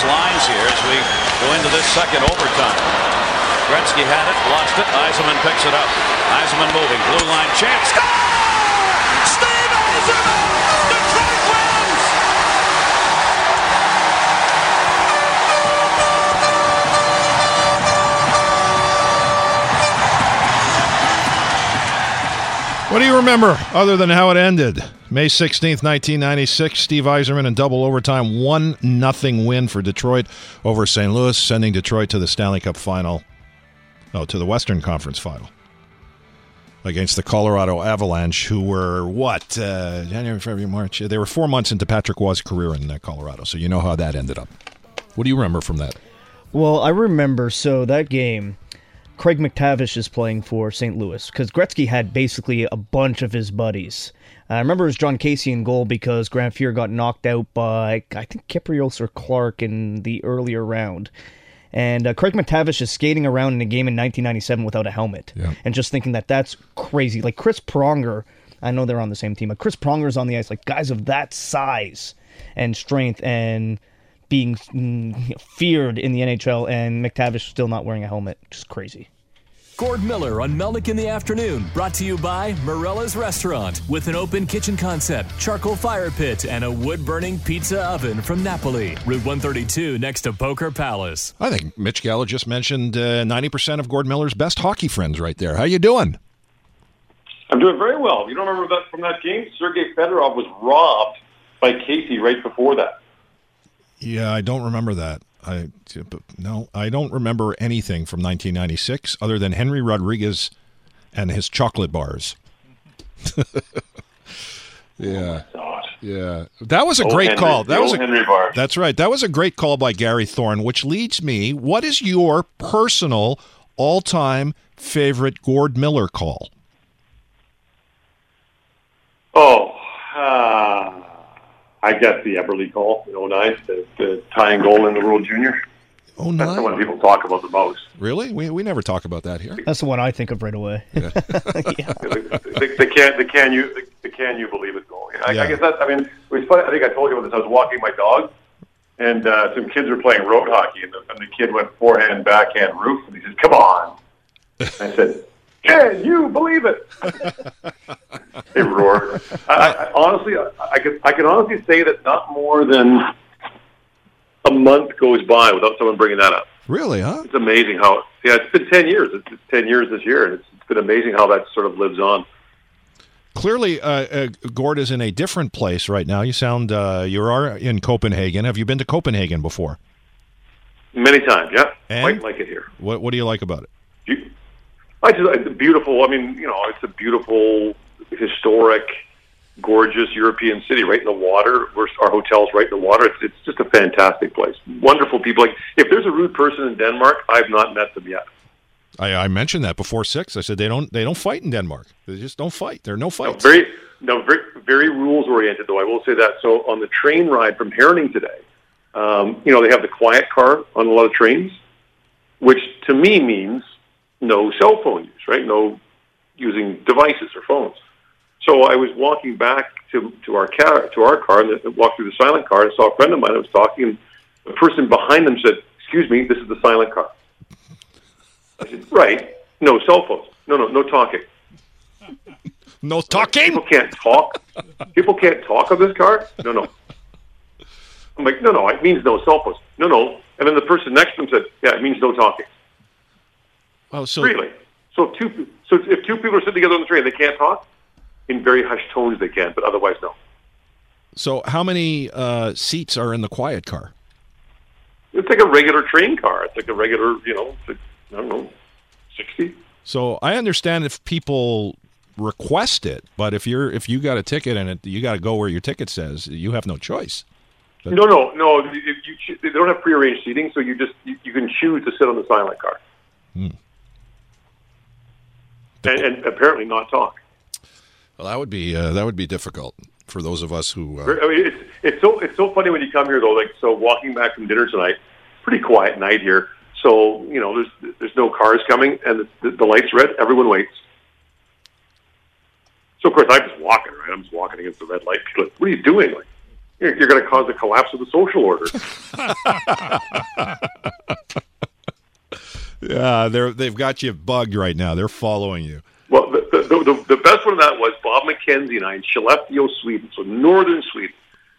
lines here as we go into this second overtime. Gretzky had it, lost it. Yzerman picks it up. Yzerman moving, blue line chance. Score! Steve Yzerman! Detroit wins! What do you remember other than how it ended? May 16th, 1996, Steve Yzerman in double overtime, 1-0 win for Detroit over St. Louis, sending Detroit to the Stanley Cup final. No, to the Western Conference final against the Colorado Avalanche, who were, January, February, March? They were 4 months into Patrick Roy's career in Colorado, so you know how that ended up. What do you remember from that? Well, I remember, that game, Craig McTavish is playing for St. Louis, because Gretzky had basically a bunch of his buddies. I remember it was John Casey in goal because Grant Fuhr got knocked out by, I think, Kyprios or Clark in the earlier round. And Craig McTavish is skating around in a game in 1997 without a helmet. Yeah. And just thinking that's crazy. Like Chris Pronger, I know they're on the same team, but Chris Pronger's on the ice, like guys of that size and strength and being feared in the NHL, and McTavish still not wearing a helmet. Just crazy. Gord Miller on Melnick in the Afternoon, brought to you by Morella's Restaurant, with an open kitchen concept, charcoal fire pit, and a wood-burning pizza oven from Napoli. Route 132 next to Poker Palace. I think Mitch Gallo just mentioned 90% of Gord Miller's best hockey friends right there. How you doing? I'm doing very well. You don't remember that from that game? Sergei Fedorov was robbed by Casey right before that. Yeah, I don't remember that. I don't remember anything from 1996 other than Henry Rodriguez and his chocolate bars. Yeah. Oh my God. Yeah. That was a great call. Henry bar. That's right. That was a great call by Gary Thorne, which leads me, what is your personal all-time favorite Gord Miller call? I guess the Eberle call in 09, the tying goal in the World Junior. 09? That's the one people talk about the most. Really? We never talk about that here. That's the one I think of right away. Yeah. The can you believe it goal. I guess that's, it was funny. I think I told you about this. I was walking my dog, and some kids were playing road hockey, and the kid went forehand, backhand, roof, and he says, "Come on." I said, "Can you believe it?" They roared. Honestly, I can honestly say that not more than a month goes by without someone bringing that up. Really, huh? It's amazing how, it's been 10 years. It's 10 years this year, and it's been amazing how that sort of lives on. Clearly, Gord is in a different place right now. You sound, you are in Copenhagen. Have you been to Copenhagen before? Many times, yeah. And? Quite like it here. What do you like about it? It's beautiful. It's a beautiful, historic, gorgeous European city right in the water. Our hotel's right in the water. It's just a fantastic place. Wonderful people. Like, if there's a rude person in Denmark, I've not met them yet. I mentioned that before 6. I said they don't fight in Denmark. They just don't fight. There are no fights. Very rules oriented, though. I will say that. So on the train ride from Herning today, they have the quiet car on a lot of trains, which to me means no cell phone use, right? No using devices or phones. So I was walking back to our car, and walked through the silent car, and saw a friend of mine that was talking, and the person behind them said, "Excuse me, this is the silent car." I said, "Right, no cell phones, no talking." No talking? People can't talk. People can't talk on this car. No. I'm like, no, it means no cell phones. No. And then the person next to him said, "Yeah, it means no talking." Oh, so really? So if two people are sitting together on the train, they can't talk? In very hushed tones they can, but otherwise no. So how many seats are in the quiet car? It's like a regular train car. It's like a regular, I don't know, 60. So I understand if people request it, but if you got a ticket and you got to go where your ticket says, you have no choice. But No. They don't have prearranged seating, so you can choose to sit on the silent car. And apparently not talk. Well, that would be difficult for those of us who. It's so funny when you come here though. Like, so walking back from dinner tonight, pretty quiet night here. So there's no cars coming, and the light's red. Everyone waits. So of course I'm just walking. Right, I'm just walking against the red light. People are like, "What are you doing?" Like, you're going to cause the collapse of the social order. Yeah, they've got you bugged right now. They're following you. Well, the best one of that was Bob McKenzie and I in Skellefteå, Sweden, so northern Sweden.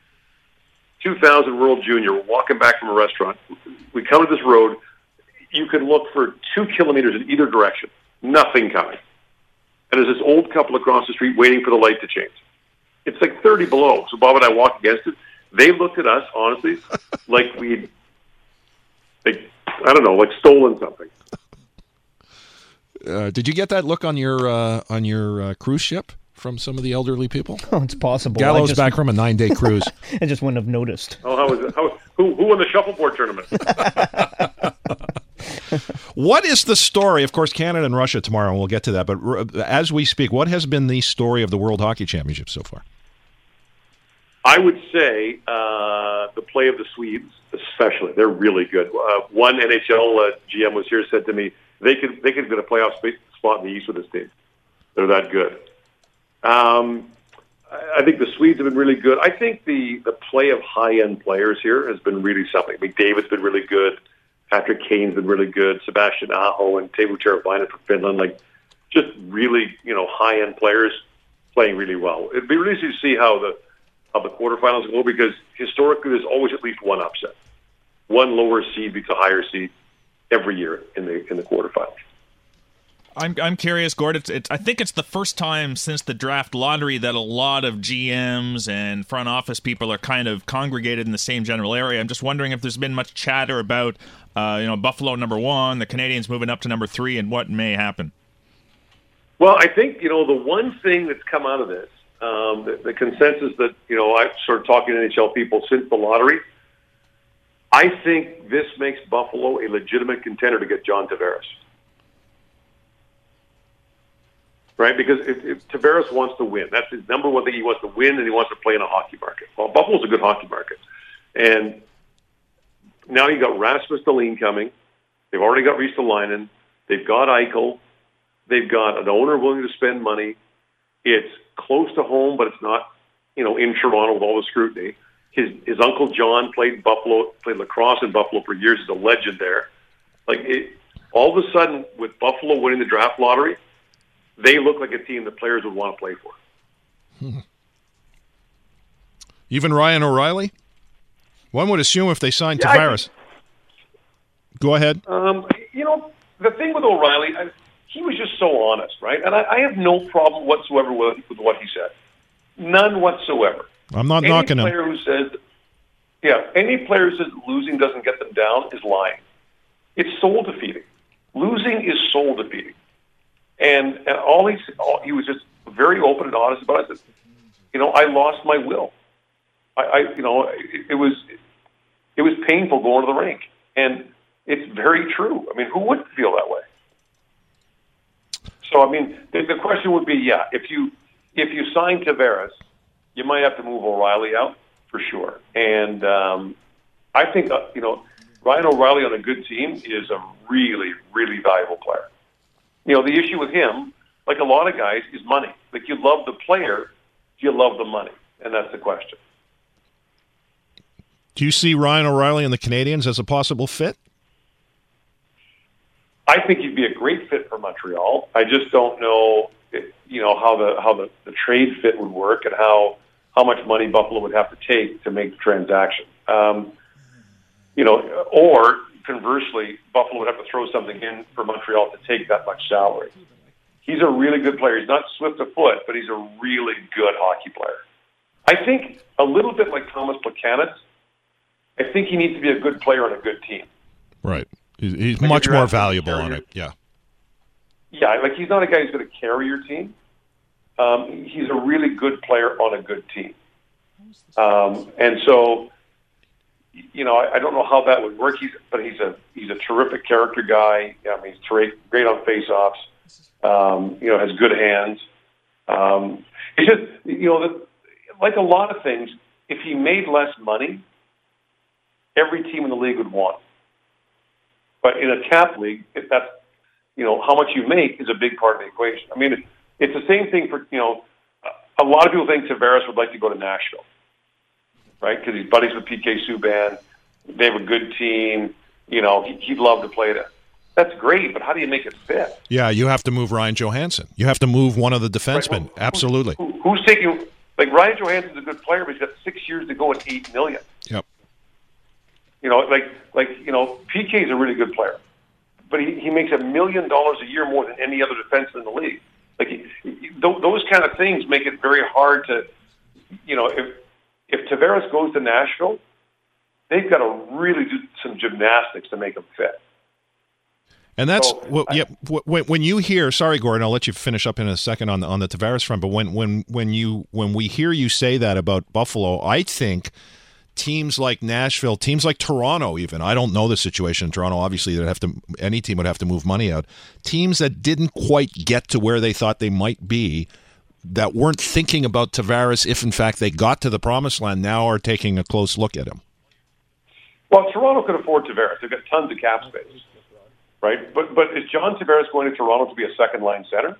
2000 World Junior, we're walking back from a restaurant. We come to this road. You can look for 2 kilometers in either direction. Nothing coming. And there's this old couple across the street waiting for the light to change. It's like 30 below. So Bob and I walked against it. They looked at us, honestly, like we'd, stolen something. Did you get that look on your cruise ship from some of the elderly people? Oh, it's possible. Gallows back from a 9-day cruise. I just wouldn't have noticed. Oh, how was it? Who won the shuffleboard tournament? What is the story? Of course, Canada and Russia tomorrow, and we'll get to that. But as we speak, what has been the story of the World Hockey Championship so far? I would say the play of the Swedes, especially. They're really good. One NHL GM was here, said to me, they could get a playoff spot in the East with this team. They're that good. I think the Swedes have been really good. I think the play of high-end players here has been really something. McDavid's been really good. Patrick Kane's been really good. Sebastian Aho and Teuvo Teravainen for Finland, just really, high-end players playing really well. It'd be really interesting to see how the quarterfinals go, because historically there's always at least one upset. One lower seed beats a higher seed every year in the quarterfinals. I'm curious, Gord. I think it's the first time since the draft lottery that a lot of GMs and front office people are kind of congregated in the same general area. I'm just wondering if there's been much chatter about, Buffalo number 1, the Canadiens moving up to number 3, and what may happen. Well, I think the one thing that's come out of this, the consensus that I've sort of talking to NHL people since the lottery, I think this makes Buffalo a legitimate contender to get John Tavares. Right, because if Tavares wants to win, that's his number one thing. He wants to win, and he wants to play in a hockey market. Well, Buffalo's a good hockey market, and now you got Rasmus Dahlin coming. They've already got Ristolainen. They've got Eichel. They've got an owner willing to spend money. It's close to home, but it's not, in Toronto with all the scrutiny. His uncle John played lacrosse in Buffalo for years. He's a legend there. All of a sudden, with Buffalo winning the draft lottery, they look like a team that players would want to play for. Even Ryan O'Reilly? One would assume if they signed Tavares. Go ahead. The thing with O'Reilly, he was just so honest, right? And I have no problem whatsoever with what he said. None whatsoever. I'm not knocking him. Any player who says losing doesn't get them down is lying. It's soul defeating. Losing is soul defeating. And he was just very open and honest about it. I lost my will. It was painful going to the rink, and it's very true. I mean, who wouldn't feel that way? So, the question would be, if you sign Tavares, you might have to move O'Reilly out for sure. And I think Ryan O'Reilly on a good team is a really, really valuable player. The issue with him, like a lot of guys, is money. You love the player, do you love the money? And that's the question. Do you see Ryan O'Reilly and the Canadiens as a possible fit? I think he'd be a great fit for Montreal. I just don't know, how the trade fit would work and how much money Buffalo would have to take to make the transaction. Or conversely, Buffalo would have to throw something in for Montreal to take that much salary. He's a really good player. He's not swift of foot, but he's a really good hockey player. I think a little bit like Thomas Plekanec, I think he needs to be a good player on a good team. Right. He's much more valuable on it, yeah. Yeah, he's not a guy who's going to carry your team. He's a really good player on a good team. And so, I don't know how that would work. He's a terrific character guy. He's great on face-offs. Has good hands. It's just, like a lot of things, if he made less money, every team in the league would want him. But in a cap league, that's, how much you make is a big part of the equation. It's the same thing for, a lot of people think Tavares would like to go to Nashville. right? Because he's buddies with PK Subban. They have a good team. You know, he'd love to play there. That's great, but how do you make it fit? Yeah, you have to move Ryan Johansson. You have to move one of the defensemen. Right. Absolutely. Who's taking, like, Ryan Johansson's a good player, but he's got 6 years to go at $8 million. Yep. You know, PK's a really good player, but he makes $1 million a year more than any other defenseman in the league. Like, those kind of things make it very hard to, you know, if Tavares goes to Nashville, they've got to really do some gymnastics to make him fit. And that's when you hear. Sorry, Gordon, I'll let you finish up in a second on the Tavares front. But when we hear you say that about Buffalo, I think teams like Nashville, teams like Toronto, even I don't know the situation in Toronto. Obviously, any team would have to move money out. Teams that didn't quite get to where they thought they might be, that weren't thinking about Tavares if in fact they got to the promised land, now are taking a close look at him. Well, Toronto could afford Tavares. They've got tons of cap space. Right, but is John Tavares going to Toronto to be a second-line center?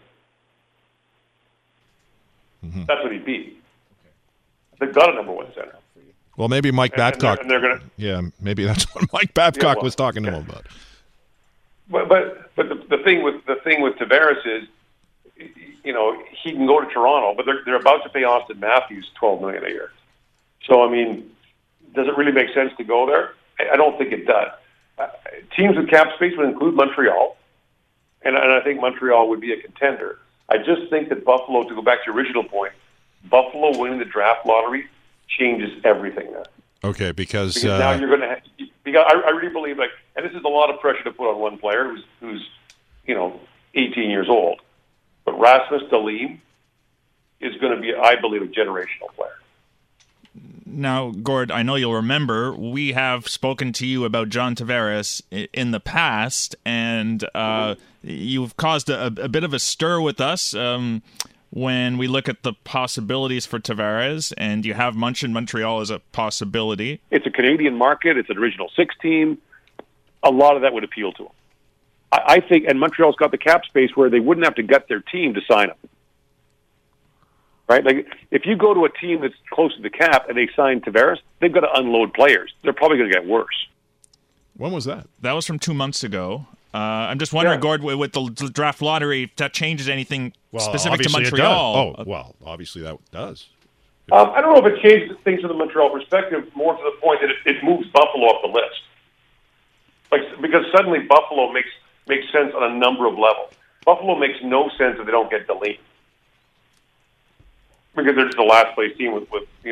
Mm-hmm. That's what he'd be. They've got a number one center. Well, maybe Mike Babcock. And they're going to. Yeah, maybe that's what Mike Babcock was talking to him about. But the thing with Tavares is, you know, he can go to Toronto, but they're about to pay Austin Matthews $12 million a year. So I mean, does it really make sense to go there? I don't think it does. Teams with cap space would include Montreal, and I think Montreal would be a contender. I just think that Buffalo, to go back to your original point, Buffalo winning the draft lottery changes everything there. Okay, because now you're going to have, because I really believe, like, and this is a lot of pressure to put on one player who's 18 years old, but Rasmus Dahlin is going to be, I believe, a generational player. Now, Gord, I know you'll remember, we have spoken to you about John Tavares in the past, and you've caused a bit of a stir with us when we look at the possibilities for Tavares, and you have mentioned Montreal as a possibility. It's a Canadian market. It's an Original Six team. A lot of that would appeal to him. I think, and Montreal's got the cap space where they wouldn't have to gut their team to sign him. Right? Like, if you go to a team that's close to the cap and they sign Tavares, they've got to unload players. They're probably going to get worse. When was that? That was from 2 months ago. I'm just wondering, Gord, with the draft lottery, if that changes anything specific to Montreal. Oh, well, obviously that does. I don't know if it changes things from the Montreal perspective, more to the point that it moves Buffalo up the list. Like, because suddenly Buffalo makes sense on a number of levels. Buffalo makes no sense if they don't get Dahlin. Because they're just the last place team with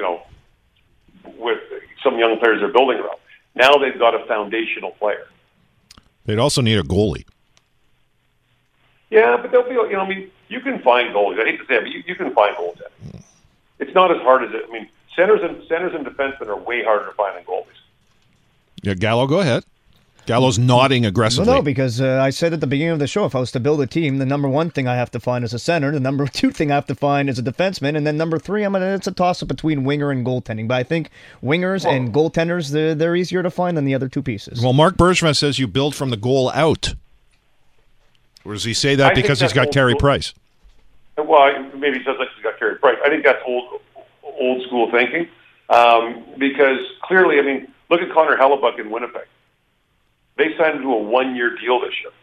some young players they're building around. Now they've got a foundational player. They'd also need a goalie. Yeah, but they'll be, I mean, you can find goalies. I hate to say it, but you can find goaltenders. It's not as hard as it. I mean, centers and defensemen are way harder to find than goalies. Yeah, Gallo, go ahead. Gallo's nodding aggressively. No, because I said at the beginning of the show, if I was to build a team, the number one thing I have to find is a center, the number two thing I have to find is a defenseman, and then number three, it's a toss-up between winger and goaltending. But I think wingers and goaltenders, they're easier to find than the other two pieces. Well, Marc Bergevin says you build from the goal out. Or does he say that because he's got Carey Price? Well, maybe he says that he's got Carey Price. I think that's old school thinking, because clearly, I mean, look at Connor Hellebuck in Winnipeg. They signed him to a one-year deal this year.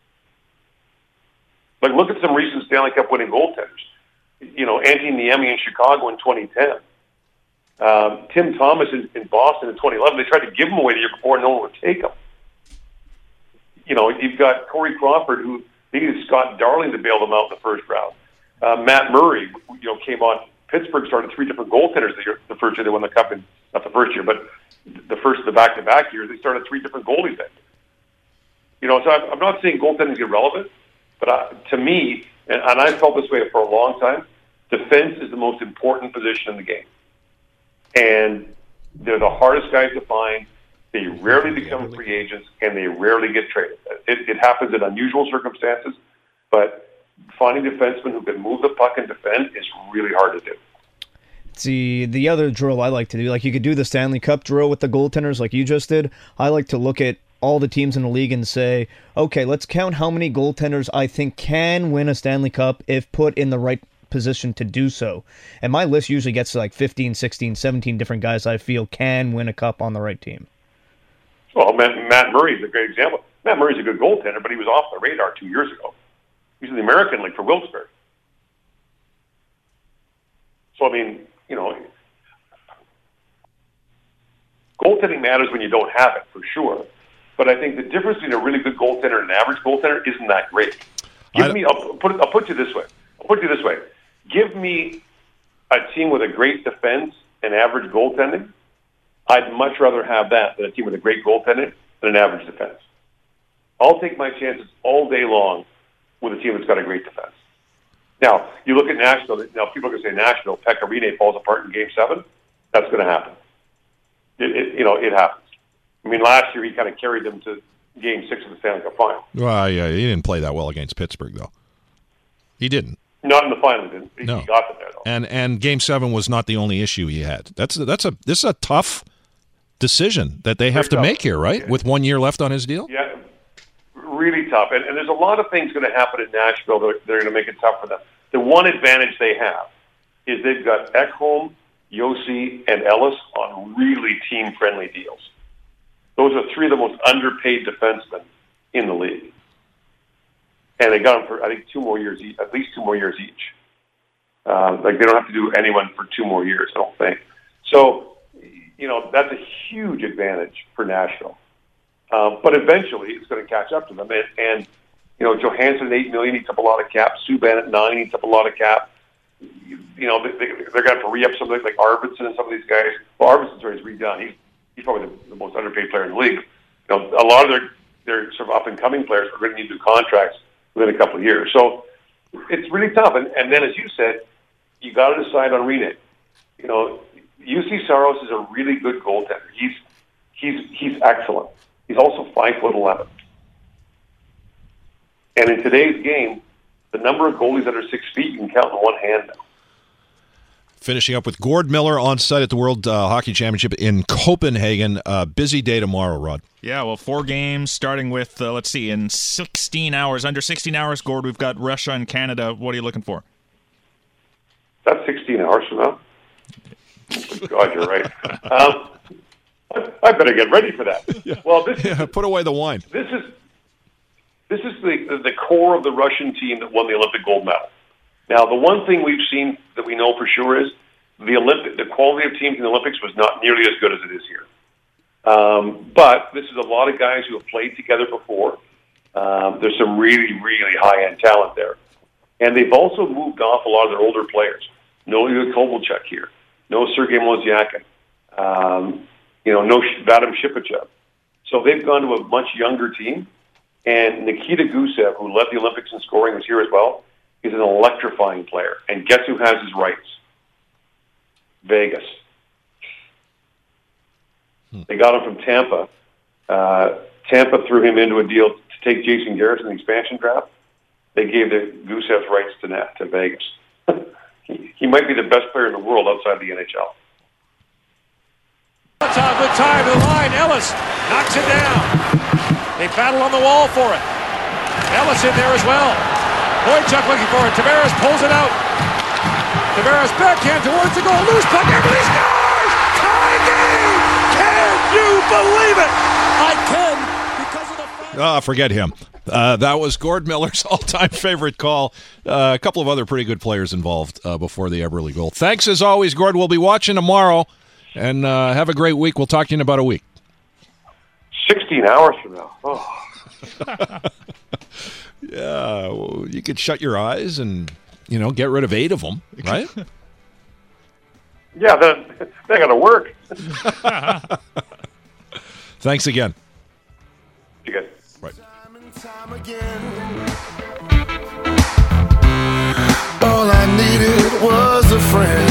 Like, look at some recent Stanley Cup winning goaltenders. Antti Niemi in Chicago in 2010. Tim Thomas in Boston in 2011. They tried to give him away the year before, and no one would take him. You've got Corey Crawford, who needed Scott Darling to bail them out in the first round. Matt Murray, came on. Pittsburgh started three different goaltenders the first year they won the Cup, not the first year, but the back-to-back years, they started three different goalies then. So I'm not saying goaltending is irrelevant, but to me, and I've felt this way for a long time, defense is the most important position in the game. And they're the hardest guys to find. They rarely become free agents, and they rarely get traded. It happens in unusual circumstances, but finding defensemen who can move the puck and defend is really hard to do. See, the other drill I like to do, like you could do the Stanley Cup drill with the goaltenders like you just did. I like to look at all the teams in the league and say, okay, let's count how many goaltenders I think can win a Stanley Cup if put in the right position to do so. And my list usually gets to like 15, 16, 17 different guys I feel can win a cup on the right team. Well, Matt Murray is a great example. Matt Murray's a good goaltender, but he was off the radar 2 years ago. He's in the American League for Wilkes-Barre. So, I mean, you know, goaltending matters when you don't have it, for sure. But I think the difference between a really good goaltender and an average goaltender isn't that great. I'll put you this way. Give me a team with a great defense and average goaltending. I'd much rather have that than a team with a great goaltending than an average defense. I'll take my chances all day long with a team that's got a great defense. Now, you look at Nashville. Now, people are going to say Nashville, Pekka Rinne falls apart in Game 7. That's going to happen. It happens. I mean, last year he kind of carried them to Game 6 of the Stanley Cup Final. Well, yeah, he didn't play that well against Pittsburgh, though. He didn't. Not in the final, he didn't. No. He got them there, though. And Game 7 was not the only issue he had. This is a tough decision that they have to make here, right? With 1 year left on his deal? Yeah, really tough. And there's a lot of things going to happen in Nashville that they're going to make it tough for them. The one advantage they have is they've got Ekholm, Yossi, and Ellis on really team-friendly deals. Those are three of the most underpaid defensemen in the league. And they got them for, I think, 2 more years each, at least 2 more years each. Like, they don't have to do anyone for 2 more years, I don't think. So, you know, that's a huge advantage for Nashville. But eventually, it's going to catch up to them. And you know, Johansson at $8 million eats up a lot of cap. Subban at $9 million eats up a lot of cap. You know, they're going to have to re-up somebody like Arvidsson and some of these guys. Well, Arvidsson's already redone. He's probably the most underpaid player in the league. You know, a lot of their sort of up-and-coming players are going to need new contracts within a couple of years. So it's really tough. And then, as you said, you got to decide on Rinne. You know, UC Saros is a really good goaltender. He's excellent. He's also 5'11". And in today's game, the number of goalies that are 6 feet you can count on one hand now. Finishing up with Gord Miller on site at the World Hockey Championship in Copenhagen. Busy day tomorrow, Rod. Yeah, well, 4 games starting with, let's see, in 16 hours. Under 16 hours, Gord, we've got Russia and Canada. What are you looking for? That's 16 hours from now. Oh, God, you're right. I better get ready for that. Yeah. Well, put away the wine. This is the core of the Russian team that won the Olympic gold medal. Now, the one thing we've seen that we know for sure is the quality of teams in the Olympics was not nearly as good as it is here. But this is a lot of guys who have played together before. There's some really, really high-end talent there. And they've also moved off a lot of their older players. No Ilya Kovalchuk here. No Sergei Mozyakin. No Vadim Shipachev. So they've gone to a much younger team. And Nikita Gusev, who led the Olympics in scoring, was here as well. He's an electrifying player. And guess who has his rights? Vegas. They got him from Tampa. Tampa threw him into a deal to take Jason Garrett in the expansion draft. They gave the Gusev's rights to Vegas. He might be the best player in the world outside the NHL. That's a good time to the line. Ellis knocks it down. They battle on the wall for it. Ellis in there as well. Boychuk looking for it. Tavares pulls it out. Tavares backhand towards the goal. Loose puck. Everybody scores! Tie game! Can you believe it? I can because of the... Forget him. That was Gord Miller's all-time favorite call. A couple of other pretty good players involved before the Eberle goal. Thanks as always, Gord. We'll be watching tomorrow. And have a great week. We'll talk to you in about a week. 16 hours from now. Oh. Yeah, well, you could shut your eyes and, get rid of 8 of them, right? Yeah, they got to work. Thanks again. You guys. Right. Oh.